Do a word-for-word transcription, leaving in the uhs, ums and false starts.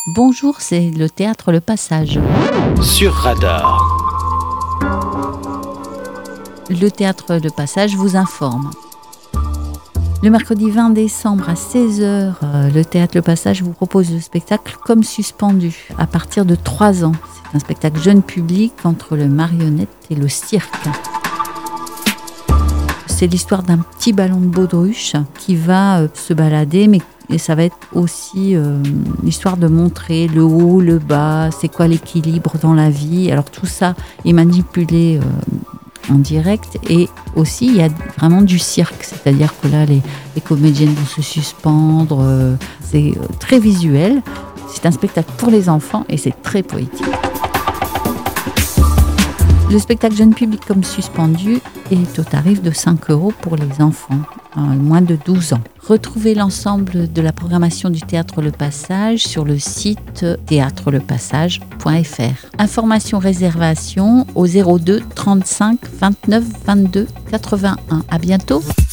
Bonjour, c'est le théâtre Le Passage. Sur Radar. Le théâtre Le Passage vous informe. Le mercredi vingt décembre à seize heures, le théâtre Le Passage vous propose le spectacle Comme suspendu, à partir de trois ans. C'est un spectacle jeune public entre le marionnette et le cirque. C'est l'histoire d'un petit ballon de baudruche qui va euh, se balader, mais et ça va être aussi euh, l'histoire de montrer le haut, le bas, c'est quoi l'équilibre dans la vie. Alors tout ça est manipulé euh, en direct, et aussi il y a vraiment du cirque, c'est-à-dire que là les, les comédiennes vont se suspendre, euh, c'est euh, très visuel. C'est un spectacle pour les enfants et c'est très poétique. Le spectacle jeune public Comme suspendu est au tarif de cinq euros pour les enfants, euh, moins de douze ans. Retrouvez l'ensemble de la programmation du Théâtre Le Passage sur le site théâtre le passage point f r. Informations, réservations au zéro deux trente-cinq vingt-neuf vingt-deux quatre-vingt-un. À bientôt.